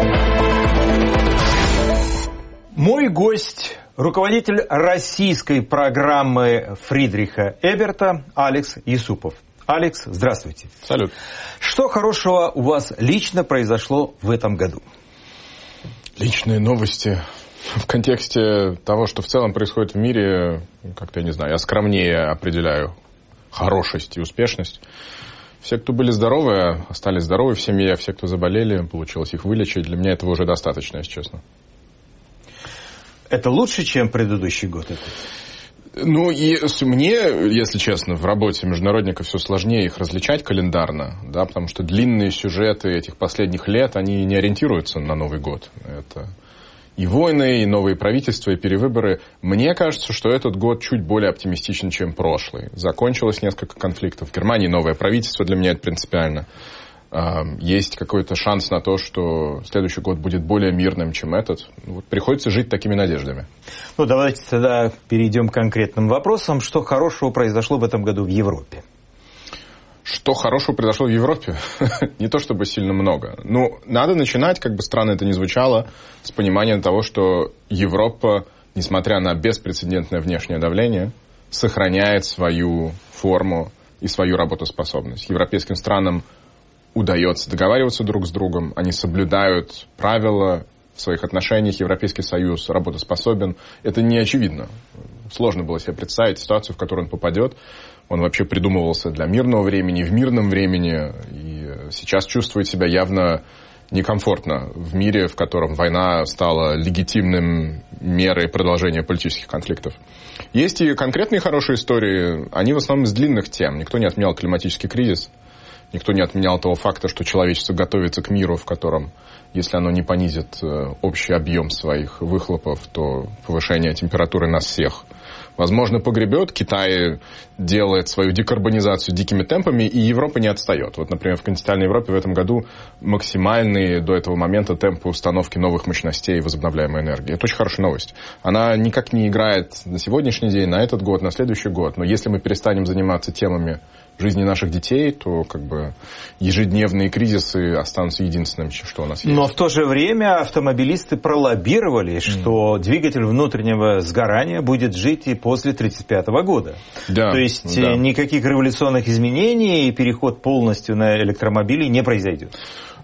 Мой гость – руководитель российской программы Фридриха Эберта Алекс Юсупов. Алекс, здравствуйте. Салют. Что хорошего у вас лично произошло в этом году? Личные новости в контексте того, что в целом происходит в мире, как-то, я не знаю, я скромнее определяю хорошесть и успешность. Все, кто были здоровы, остались здоровы в семье, все, кто заболели, получилось их вылечить. Для меня этого уже достаточно, если честно. Это лучше, чем предыдущий год? Это? Ну, и мне, если честно, в работе международников все сложнее их различать календарно, да, потому что длинные сюжеты этих последних лет, они не ориентируются на Новый год. Это и войны, и новые правительства, и перевыборы. Мне кажется, что этот год чуть более оптимистичен, чем прошлый. Закончилось несколько конфликтов. В Германии новое правительство, для меня это принципиально. Есть какой-то шанс на то, что следующий год будет более мирным, чем этот. Вот приходится жить такими надеждами. Ну, давайте тогда перейдем к конкретным вопросам. Что хорошего произошло в этом году в Европе? Что хорошего произошло в Европе? Не то чтобы сильно много. Ну, надо начинать, как бы странно это ни звучало, с понимания того, что Европа, несмотря на беспрецедентное внешнее давление, сохраняет свою форму и свою работоспособность. Европейским странам удается договариваться друг с другом, они соблюдают правила в своих отношениях, Европейский Союз работоспособен. Это не очевидно. Сложно было себе представить ситуацию, в которую он попадет. Он вообще придумывался для мирного времени, в мирном времени, и сейчас чувствует себя явно некомфортно в мире, в котором война стала легитимным мерой продолжения политических конфликтов. Есть и конкретные хорошие истории, они в основном из длинных тем. Никто не отменял климатический кризис. Никто не отменял того факта, что человечество готовится к миру, в котором, если оно не понизит общий объем своих выхлопов, то повышение температуры нас всех, возможно, погребет. Китай делает свою декарбонизацию дикими темпами, и Европа не отстает. Вот, например, в континентальной Европе в этом году максимальные до этого момента темпы установки новых мощностей возобновляемой энергии. Это очень хорошая новость. Она никак не играет на сегодняшний день, на этот год, на следующий год. Но если мы перестанем заниматься темами жизни наших детей, то как бы ежедневные кризисы останутся единственным, что у нас есть. Но в то же время автомобилисты пролоббировали, что mm. двигатель внутреннего сгорания будет жить и после тридцать пятого года. Да, то есть да. никаких революционных изменений и переход полностью на электромобили не произойдет.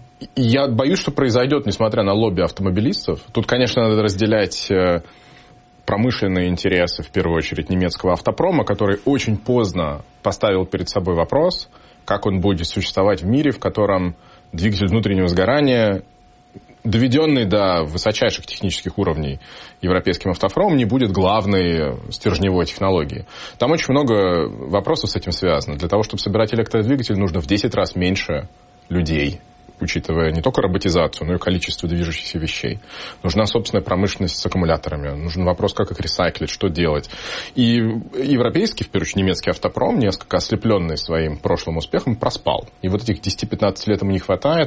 Я боюсь, что произойдет, несмотря на лобби автомобилистов. Тут, конечно, надо разделять промышленные интересы, в первую очередь, немецкого автопрома, который очень поздно поставил перед собой вопрос, как он будет существовать в мире, в котором двигатель внутреннего сгорания, доведенный до высочайших технических уровней европейским автопромом, не будет главной стержневой технологией. Там очень много вопросов с этим связано. Для того, чтобы собирать электродвигатель, нужно в десять раз меньше людей, учитывая не только роботизацию, но и количество движущихся вещей. Нужна собственная промышленность с аккумуляторами. Нужен вопрос, как их ресайклить, что делать. И европейский, в первую очередь немецкий автопром, несколько ослепленный своим прошлым успехом, проспал. И вот этих десять-пятнадцать лет ему не хватает.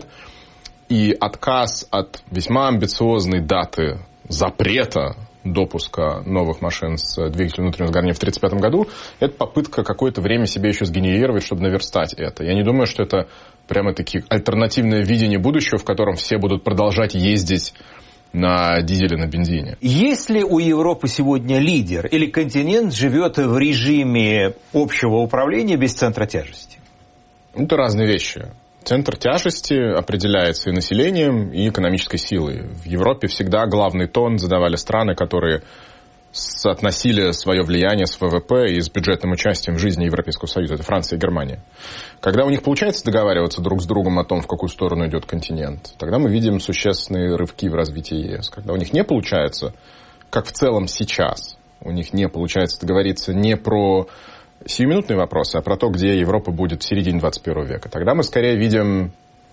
И отказ от весьма амбициозной даты запрета допуска новых машин с двигателем внутреннего сгорания в тридцать пятом году, это попытка какое-то время себе еще сгенерировать, чтобы наверстать это. Я не думаю, что это прямо-таки альтернативное видение будущего, в котором все будут продолжать ездить на дизеле, на бензине. Есть ли у Европы сегодня лидер или континент живет в режиме общего управления без центра тяжести? Это разные вещи. Центр тяжести определяется и населением, и экономической силой. В Европе всегда главный тон задавали страны, которые соотносили свое влияние с ВВП и с бюджетным участием в жизни Европейского Союза. Это Франция и Германия. Когда у них получается договариваться друг с другом о том, в какую сторону идет континент, тогда мы видим существенные рывки в развитии ЕС. Когда у них не получается, как в целом сейчас, у них не получается договориться не про сиюминутные вопросы, а про то, где Европа будет в середине двадцать первого века. Тогда мы скорее видим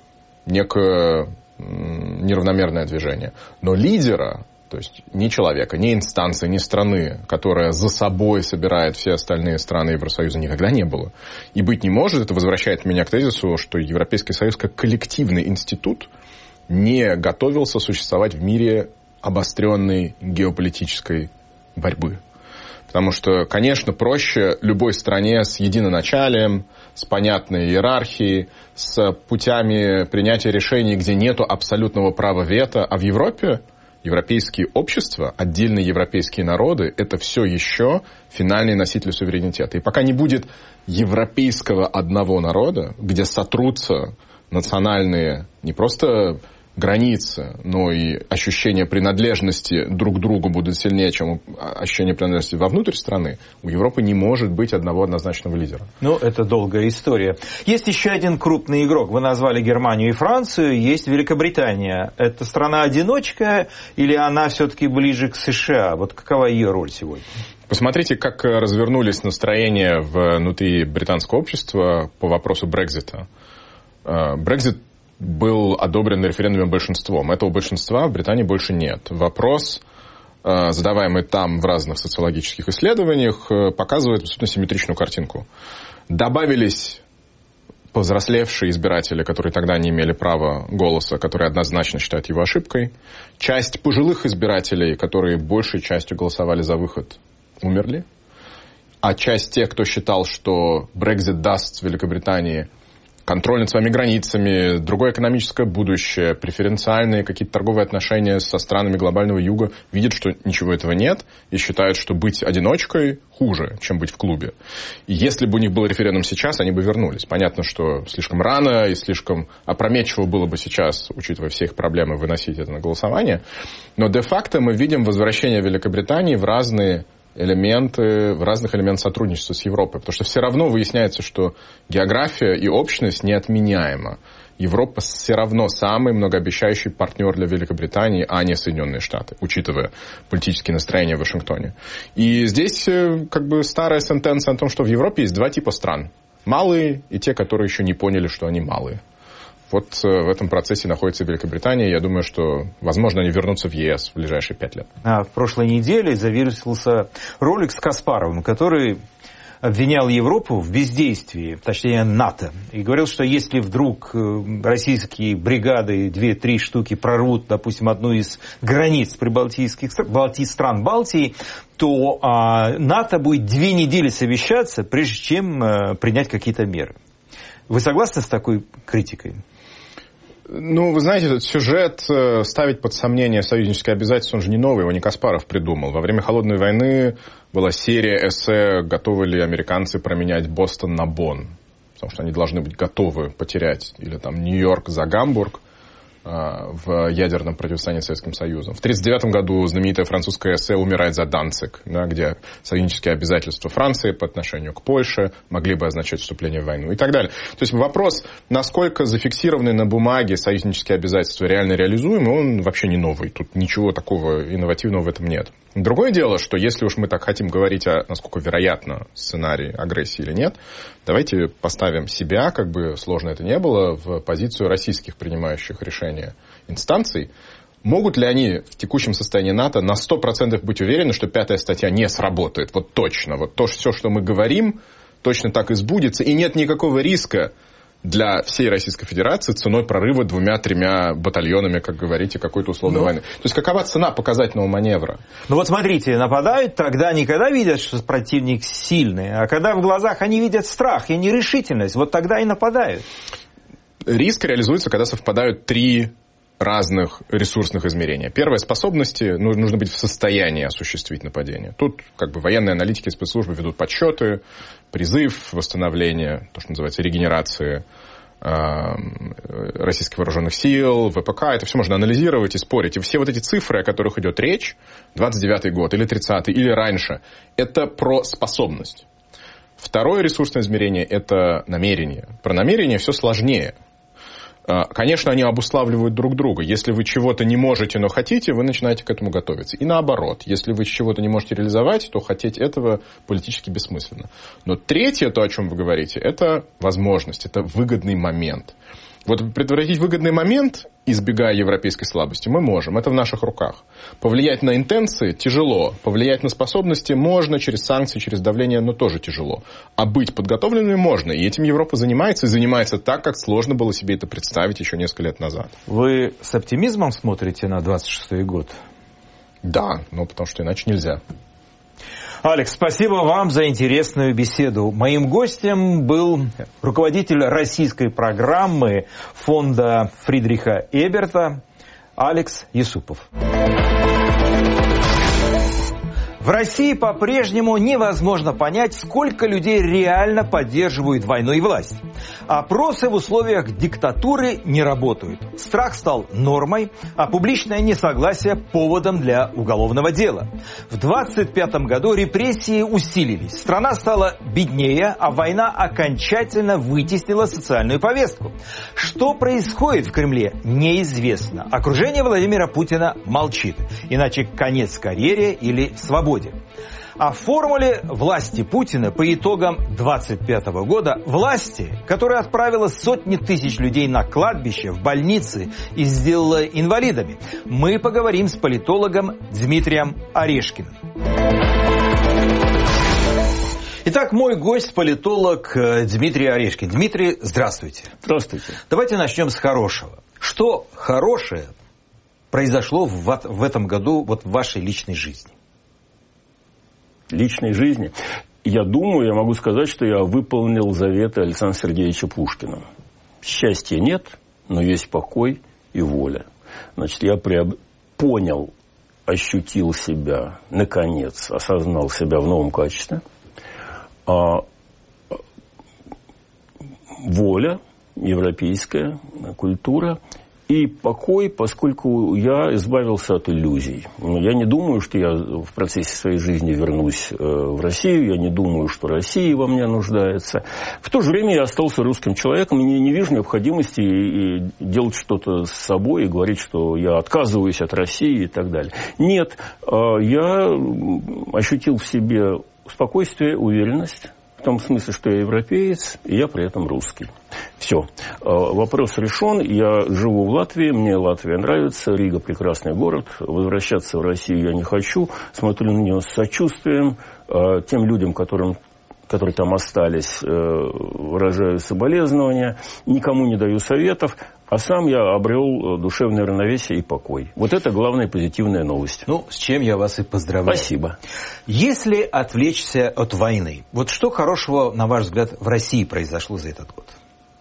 некое неравномерное движение. Но лидера, то есть ни человека, ни инстанции, ни страны, которая за собой собирает все остальные страны Евросоюза, никогда не было. И быть не может. Это возвращает меня к тезису, что Европейский Союз как коллективный институт не готовился существовать в мире обостренной геополитической борьбы. Потому что, конечно, проще любой стране с единоначалием, с понятной иерархией, с путями принятия решений, где нету абсолютного права вето. А в Европе европейские общества, отдельные европейские народы, это все еще финальные носители суверенитета. И пока не будет европейского одного народа, где сотрутся национальные не просто границы, но и ощущение принадлежности друг к другу будут сильнее, чем ощущение принадлежности вовнутрь страны, у Европы не может быть одного однозначного лидера. Ну, это долгая история. Есть еще один крупный игрок. Вы назвали Германию и Францию, есть Великобритания. Это страна-одиночка или она все-таки ближе к США? Вот какова ее роль сегодня? Посмотрите, как развернулись настроения внутри британского общества по вопросу Брексита. Брексит был одобрен на референдуме большинством. Этого большинства в Британии больше нет. Вопрос, задаваемый там в разных социологических исследованиях, показывает абсолютно симметричную картинку. Добавились повзрослевшие избиратели, которые тогда не имели права голоса, которые однозначно считают его ошибкой. Часть пожилых избирателей, которые большей частью голосовали за выход, умерли. А часть тех, кто считал, что Брексит даст Великобритании контроль над своими границами, другое экономическое будущее, преференциальные какие-то торговые отношения со странами глобального юга, видят, что ничего этого нет, и считают, что быть одиночкой хуже, чем быть в клубе. И если бы у них был референдум сейчас, они бы вернулись. Понятно, что слишком рано и слишком опрометчиво было бы сейчас, учитывая все их проблемы, выносить это на голосование. Но де-факто мы видим возвращение Великобритании в разные элементы, в разных элементах сотрудничества с Европой. Потому что все равно выясняется, что география и общность неотменяема. Европа все равно самый многообещающий партнер для Великобритании, а не Соединенные Штаты, учитывая политические настроения в Вашингтоне. И здесь как бы старая сентенция о том, что в Европе есть два типа стран. Малые и те, которые еще не поняли, что они малые. Вот в этом процессе находится Великобритания. Я думаю, что, возможно, они вернутся в ЕС в ближайшие пять лет. А в прошлой неделе завирусился ролик с Каспаровым, который обвинял Европу в бездействии, точнее НАТО. И говорил, что если вдруг российские бригады, две-три штуки прорвут, допустим, одну из границ прибалтийских Балти, стран Балтии, то а, НАТО будет две недели совещаться, прежде чем а, принять какие-то меры. Вы согласны с такой критикой? Ну, вы знаете, этот сюжет ставить под сомнение союзнические обязательства, он же не новый, его не Каспаров придумал. Во время Холодной войны была серия эссе, готовы ли американцы променять Бостон на Бонн. Потому что они должны быть готовы потерять или там Нью-Йорк за Гамбург в ядерном противостоянии с Советским Союзом. В тысяча девятьсот тридцать девятом году знаменитое французское эссе «Умирать за Данциг», да, где союзнические обязательства Франции по отношению к Польше могли бы означать вступление в войну и так далее. То есть вопрос, насколько зафиксированные на бумаге союзнические обязательства реально реализуемы, он вообще не новый. Тут ничего такого инновативного в этом нет. Другое дело, что если уж мы так хотим говорить о, насколько вероятно сценарий агрессии или нет, давайте поставим себя, как бы сложно это не было, в позицию российских принимающих решения инстанций. Могут ли они в текущем состоянии НАТО на сто процентов быть уверены, что пятая статья не сработает? Вот точно. Вот то, все, что мы говорим, точно так и сбудется. И нет никакого риска для всей Российской Федерации ценой прорыва двумя-тремя батальонами, как говорите, какой-то условной ну, войны. То есть какова цена показательного маневра? Ну вот смотрите, нападают, тогда они когда видят, что противник сильный, а когда в глазах они видят страх и нерешительность, вот тогда и нападают. Риск реализуется, когда совпадают три разных ресурсных измерения. Первое — способности. Нужно быть в состоянии осуществить нападение. Тут как бы военные аналитики и спецслужбы ведут подсчеты, призыв, восстановление, то, что называется регенерации э, российских вооруженных сил, ВПК. Это все можно анализировать и спорить. И все вот эти цифры, о которых идет речь, двадцать девятый год или тридцатый, или раньше, это про способность. Второе ресурсное измерение — это намерение. Про намерение все сложнее. Конечно, они обуславливают друг друга. Если вы чего-то не можете, но хотите, вы начинаете к этому готовиться. И наоборот, если вы чего-то не можете реализовать, то хотеть этого политически бессмысленно. Но третье, то, о чем вы говорите, это возможность, это выгодный момент. Вот предотвратить выгодный момент, избегая европейской слабости, мы можем. Это в наших руках. Повлиять на интенции тяжело. Повлиять на способности можно через санкции, через давление, но тоже тяжело. А быть подготовленными можно. И этим Европа занимается. И занимается так, как сложно было себе это представить еще несколько лет назад. Вы с оптимизмом смотрите на двадцать шестой год? Да, но потому что иначе нельзя. Алекс, спасибо вам за интересную беседу. Моим гостем был руководитель российской программы фонда Фридриха Эберта Алекс Юсупов. В России по-прежнему невозможно понять, сколько людей реально поддерживают войну и власть. Опросы в условиях диктатуры не работают. Страх стал нормой, а публичное несогласие поводом для уголовного дела. В двадцать пятом году репрессии усилились. Страна стала беднее, а война окончательно вытеснила социальную повестку. Что происходит в Кремле, неизвестно. Окружение Владимира Путина молчит. Иначе конец карьере или свободе. О формуле власти Путина по итогам двадцать пятого года, власти, которая отправила сотни тысяч людей на кладбище, в больницы и сделала инвалидами, мы поговорим с политологом Дмитрием Орешкиным. Итак, мой гость – политолог Дмитрий Орешкин. Дмитрий, здравствуйте. Здравствуйте. Давайте начнем с хорошего. Что хорошее произошло в, в этом году вот в вашей личной жизни? Личной жизни. Я думаю, я могу сказать, что я выполнил заветы Александра Сергеевича Пушкина. Счастья нет, но есть покой и воля. Значит, я приоб... понял, ощутил себя, наконец, осознал себя в новом качестве. А... Воля, европейская культура и покой, поскольку я избавился от иллюзий. Я не думаю, что я в процессе своей жизни вернусь в Россию, я не думаю, что Россия во мне нуждается. В то же время я остался русским человеком, и не вижу необходимости делать что-то с собой и говорить, что я отказываюсь от России и так далее. Нет, я ощутил в себе спокойствие, уверенность. В том смысле, что я европеец, и я при этом русский. Все. Вопрос решен. Я живу в Латвии, мне Латвия нравится, Рига прекрасный город. Возвращаться в Россию я не хочу. Смотрю на нее с сочувствием. Тем людям, которым, которые там остались, выражаю соболезнования. Никому не даю советов. А сам я обрел душевное равновесие и покой. Вот это главная позитивная новость. Ну, с чем я вас и поздравляю. Спасибо. Если отвлечься от войны, вот что хорошего, на ваш взгляд, в России произошло за этот год?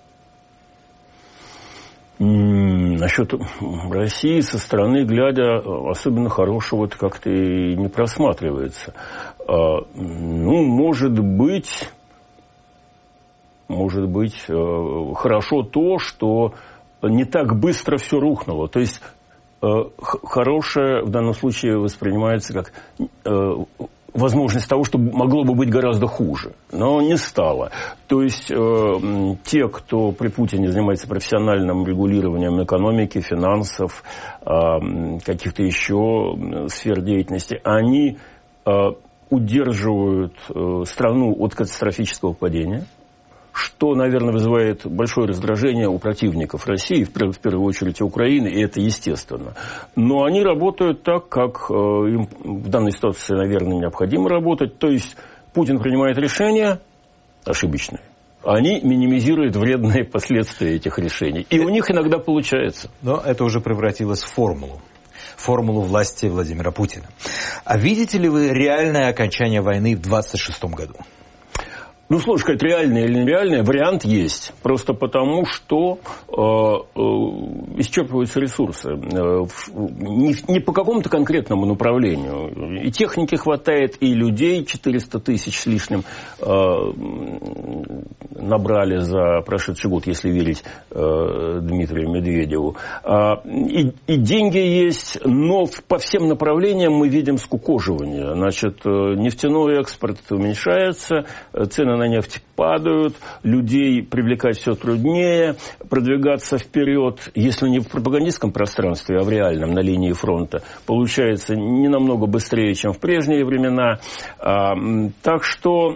М-м, насчет России со стороны глядя, особенно хорошего-то как-то и не просматривается. А, ну, может быть, может быть, хорошо то, что не так быстро все рухнуло. То есть э, хорошее в данном случае воспринимается как э, возможность того, что могло бы быть гораздо хуже. Но не стало. То есть э, те, кто при Путине занимается профессиональным регулированием экономики, финансов, э, каких-то еще сфер деятельности, они э, удерживают э, страну от катастрофического падения. Что, наверное, вызывает большое раздражение у противников России, в первую очередь Украины, и это естественно. Но они работают так, как э, им в данной ситуации, наверное, необходимо работать. То есть Путин принимает решения ошибочные. Они минимизируют вредные последствия этих решений. И у них иногда получается. Но это уже превратилось в формулу. Формулу власти Владимира Путина. А видите ли вы реальное окончание войны в двадцать шестом году? Ну, сложно сказать, реальный или нереальный, вариант есть. Просто потому, что э, э, исчерпываются ресурсы. Э, не, не по какому-то конкретному направлению. И техники хватает, и людей четыреста тысяч с лишним э, набрали за прошедший год, если верить э, Дмитрию Медведеву. Э, и, и деньги есть, но по всем направлениям мы видим скукоживание. Значит, э, нефтяной экспорт уменьшается, цены на нефть падают, людей привлекать все труднее, продвигаться вперед, если не в пропагандистском пространстве, а в реальном, на линии фронта, получается не намного быстрее, чем в прежние времена. А, так что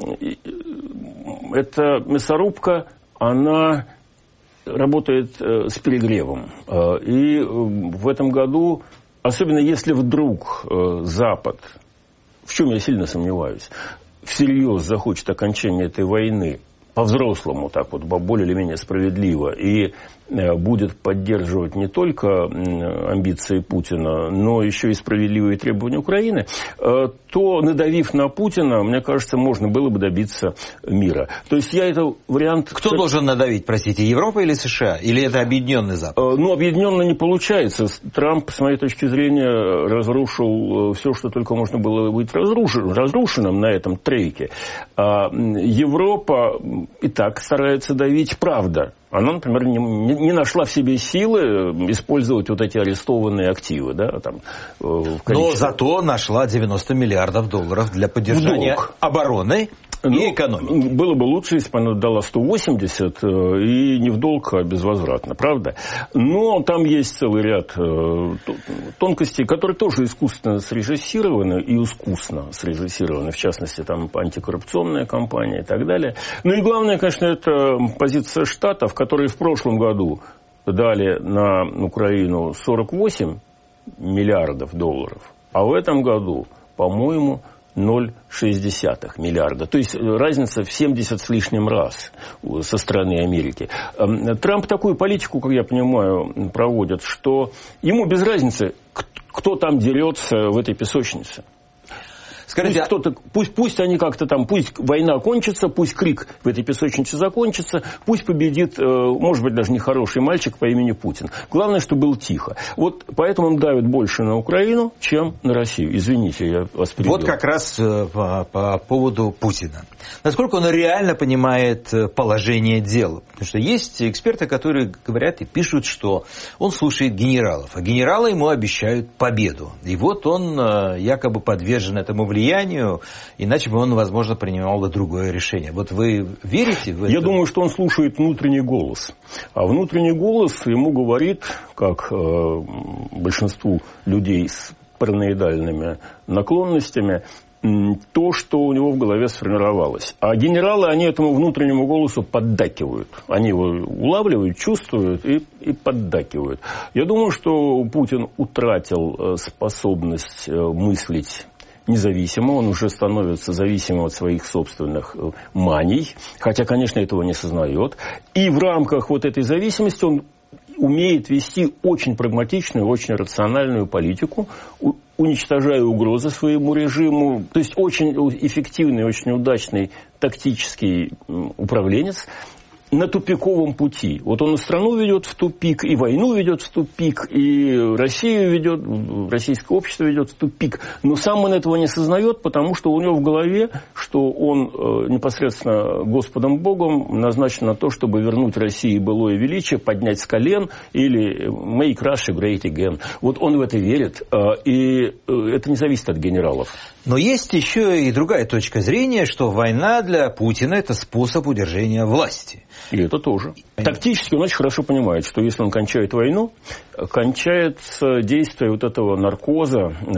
эта мясорубка, она работает э, с перегревом. Э, и в этом году, особенно если вдруг э, Запад, в чем я сильно сомневаюсь, всерьез захочет окончания этой войны, по-взрослому, так вот, более или менее справедливо, и будет поддерживать не только амбиции Путина, но еще и справедливые требования Украины, то, надавив на Путина, мне кажется, можно было бы добиться мира. То есть я это вариант... Кто кстати... должен надавить, простите, Европа или США? Или это объединенный Запад? Ну, объединенно не получается. Трамп, с моей точки зрения, разрушил все, что только можно было быть разрушен, разрушенным на этом трейке. А Европа и так старается давить, правда. Она, например, не, не нашла в себе силы использовать вот эти арестованные активы. Да, там, в количестве... Но зато нашла девяносто миллиардов долларов для поддержания обороны и ну, экономики. Было бы лучше, если бы она дала сто восемьдесят, и не в долг, а безвозвратно, правда? Но там есть целый ряд тонкостей, которые тоже искусственно срежиссированы и искусно срежиссированы, в частности, там антикоррупционная кампания и так далее. Ну и главное, конечно, это позиция Штатов, которые в прошлом году дали на Украину сорок восемь миллиардов долларов, а в этом году, по-моему, ноль целых шесть десятых миллиарда. То есть разница в семьдесят с лишним раз со стороны Америки. Трамп такую политику, как я понимаю, проводит, что ему без разницы, кто там дерется в этой песочнице. Скажите, пусть, кто-то, пусть, пусть они как-то там, пусть война кончится, пусть крик в этой песочнице закончится, пусть победит, может быть, даже нехороший мальчик по имени Путин. Главное, чтобы было тихо. Вот поэтому он давит больше на Украину, чем на Россию. Извините, я вас перебил. Вот как раз по, по поводу Путина. Насколько он реально понимает положение дел? Потому что есть эксперты, которые говорят и пишут, что он слушает генералов, а генералы ему обещают победу. И вот он якобы подвержен этому влиянию, иначе бы он, возможно, принимал бы другое решение. Вот вы верите в это? Я думаю, что он слушает внутренний голос. А внутренний голос ему говорит, как э, большинству людей с параноидальными наклонностями, то, что у него в голове сформировалось. А генералы, они этому внутреннему голосу поддакивают. Они его улавливают, чувствуют и, и поддакивают. Я думаю, что Путин утратил способность мыслить независимо, он уже становится зависимым от своих собственных маний, хотя, конечно, этого не сознает. И в рамках вот этой зависимости он умеет вести очень прагматичную, очень рациональную политику, уничтожая угрозы своему режиму. То есть очень эффективный, очень удачный тактический управленец на тупиковом пути. Вот он и страну ведет в тупик, и войну ведет в тупик, и Россию ведет, российское общество ведет в тупик. Но сам он этого не сознает, потому что у него в голове, что он э, непосредственно Господом Богом назначен на то, чтобы вернуть России былое величие, поднять с колен или make Russia great again. Вот он в это верит, э, и э, это не зависит от генералов. Но есть еще и другая точка зрения, что война для Путина – это способ удержания власти. И это тоже. Тактически он очень хорошо понимает, что если он кончает войну, кончается действие вот этого наркоза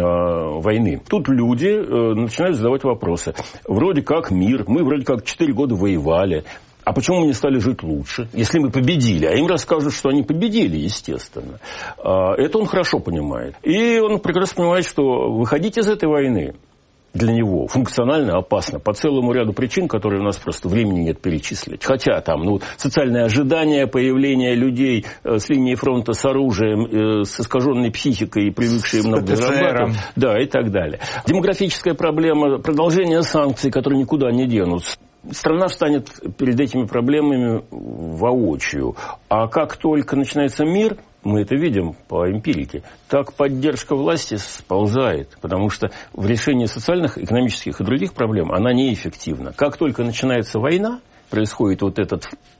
э, войны. Тут люди э, начинают задавать вопросы. Вроде как мир, мы вроде как четыре года воевали. А почему мы не стали жить лучше, если мы победили? А им расскажут, что они победили, естественно. Это он хорошо понимает. И он прекрасно понимает, что выходить из этой войны для него функционально опасно по целому ряду причин, которые у нас просто времени нет перечислить. Хотя там ну, социальное ожидание появления людей э, с линии фронта с оружием, э, с искаженной психикой и привыкшие много зарабатывать, да, и так далее. Демографическая проблема, продолжение санкций, которые никуда не денутся. Страна встанет перед этими проблемами воочию. А как только начинается мир, мы это видим по эмпирике, так поддержка власти сползает, потому что в решении социальных, экономических и других проблем она неэффективна. Как только начинается война, происходит вот это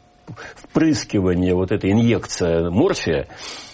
впрыскивание, вот эта инъекция морфия,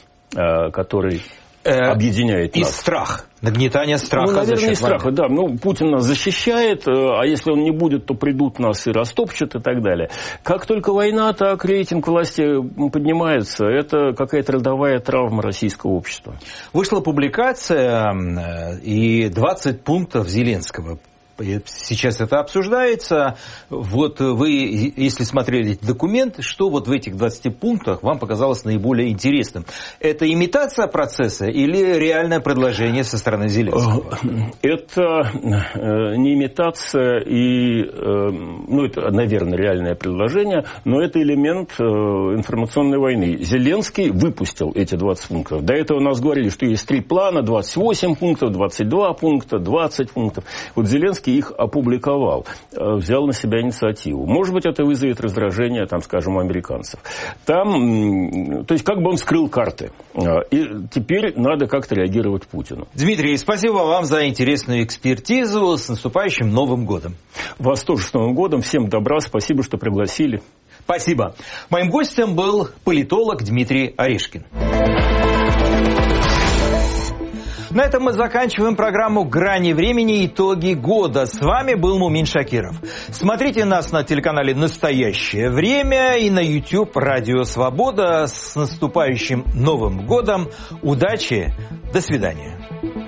который объединяет нас. И страх. Нагнетание страха. Ну, наверное, не страха, да. Ну, Путин нас защищает, а если он не будет, то придут нас и растопчут и так далее. Как только война, так рейтинг власти поднимается. Это какая-то родовая травма российского общества. Вышла публикация, и двадцать пунктов Зеленского Сейчас это обсуждается. Вот вы, если смотрели эти документы, что вот в этих двадцати пунктах вам показалось наиболее интересным? Это имитация процесса или реальное предложение со стороны Зеленского? Это не имитация и, ну, это, наверное, реальное предложение, но это элемент информационной войны. Зеленский выпустил эти двадцать пунктов. До этого у нас говорили, что есть три плана, двадцать восемь пунктов, двадцать два пункта, двадцать пунктов. Вот Зеленский их опубликовал, взял на себя инициативу. Может быть, это вызовет раздражение, там, скажем, у американцев. Там, то есть, как бы он скрыл карты. И теперь надо как-то реагировать Путину. Дмитрий, спасибо вам за интересную экспертизу. С наступающим Новым годом. Вас тоже с Новым годом. Всем добра. Спасибо, что пригласили. Спасибо. Моим гостем был политолог Дмитрий Орешкин. На этом мы заканчиваем программу «Грани времени. Итоги года». С вами был Мумин Шакиров. Смотрите нас на телеканале «Настоящее время» и на YouTube «Радио Свобода». С наступающим Новым годом. Удачи. До свидания.